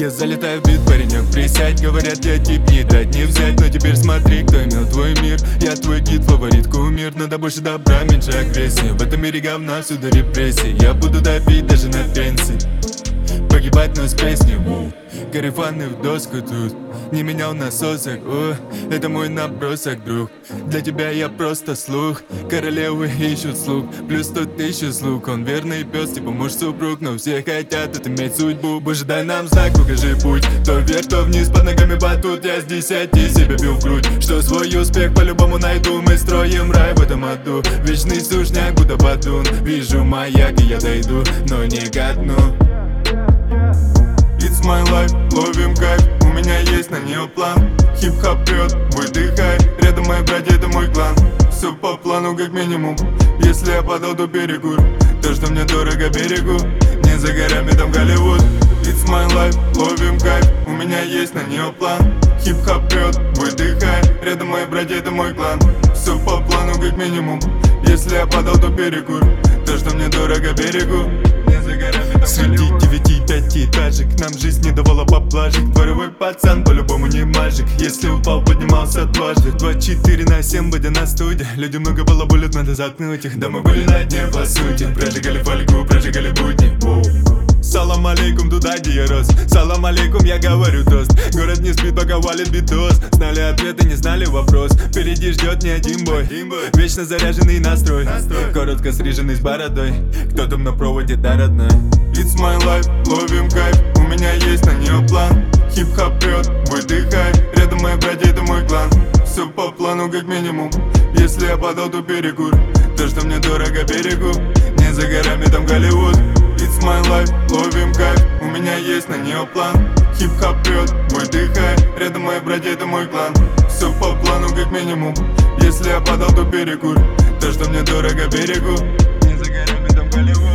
Я залетаю в бит, паренек, присядь. Говорят, я тип не дать, не взять. Но теперь смотри, кто имел твой мир. Я твой гид, фаворит, кумир. Надо больше добра, меньше агрессии. В этом мире говна, всюду репрессии. Я буду давить даже на пенсии. Погибать, но с песней. Карифаны в доску тут. Не менял насосок, это мой набросок, друг. Для тебя я просто слух. Королевы ищут слуг, плюс 100 000 слуг. Он верный пес, типа муж супруг. Но все хотят отыметь судьбу. Боже, дай нам знак, покажи путь. То вверх, то вниз, под ногами батут. Я с 10 себя бил в грудь. Что свой успех по-любому найду. Мы строим рай в этом аду. Вечный сушняк, будто батун. Вижу маяк и я дойду, но не годну. It's my life, ловим кайф, у меня есть на нее план. Хип-хоп прет, выдыхай, рядом мои братья, это мой клан. Все по плану как минимум, если я падал, то перекур. То, что мне дорого, берегу, не за горами там Голливуд. It's my life, ловим кайф, у меня есть на нее план. Хип-хоп прет, выдыхай, рядом мои братья, это мой клан. Все по плану как минимум, если я падал, то перекур. То, что мне дорого, берегу, не за горами там среди 9 5 нам жизнь не давала поблажек. Дворовой пацан по-любому не мажик. Если упал, поднимался дважды. 24/7 будя на студии. Люди много балаболят, надо заткнуть их. Да мы были на дне по сути. Прожигали фольгу, прожигали будни. Салам алейкум, туда где я рос. Салам алейкум, я говорю тост. Город не спит, пока валит битос. Знали ответы, не знали вопрос. Впереди ждет не один бой. Вечно заряженный настрой. Коротко стриженный с бородой. Кто там на проводе, да, родной? It's my life, ловим кайф, у меня есть на нее план. Хип-хоп прет, выдыхай, рядом мои братья, это мой клан. Все по плану как минимум, если я падал, то перекур. То, что мне дорого, берегу, не за горами там Голливуд. It's my life, ловим кайф, у меня есть на нее план. Хип-хоп прет, выдыхай, рядом мои братья, это мой клан. Все по плану как минимум, если я падал, то перекур. То, что мне дорого, берегу, не за горами там Голливуд.